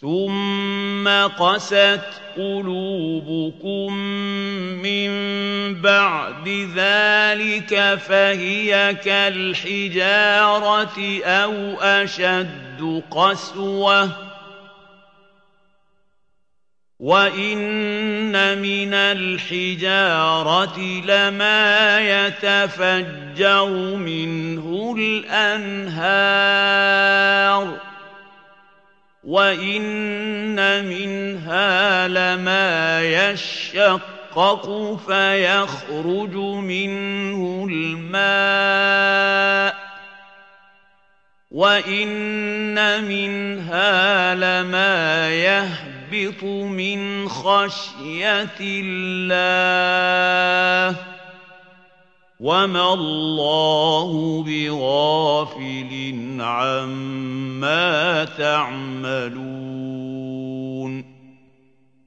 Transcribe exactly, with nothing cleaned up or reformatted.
ثُمَّ قَسَتْ قُلُوبُكُم مِّن بَعْدِ ذَلِكَ فَهِيَ كَالْحِجَارَةِ أَوْ أَشَدُّ قَسْوَةً ۚ وَإِنَّ مِنَ الْحِجَارَةِ لَمَا يَتَفَجَّرُ مِنْهُ الْأَنْهَارُ ۚ وَإِنَّ مِنْهَا لَمَا يَشَّقَّقُ فَيَخْرُجُ مِنْهُ الْمَاءُ ۚ وَإِنَّ مِنْهَا لَمَا يَهْبِطُ مِنْ خَشْيَةِ اللَّهِ ۗ وَمَا اللَّهُ بِغَافِلٍ عَمَّا تَعْمَلُونَ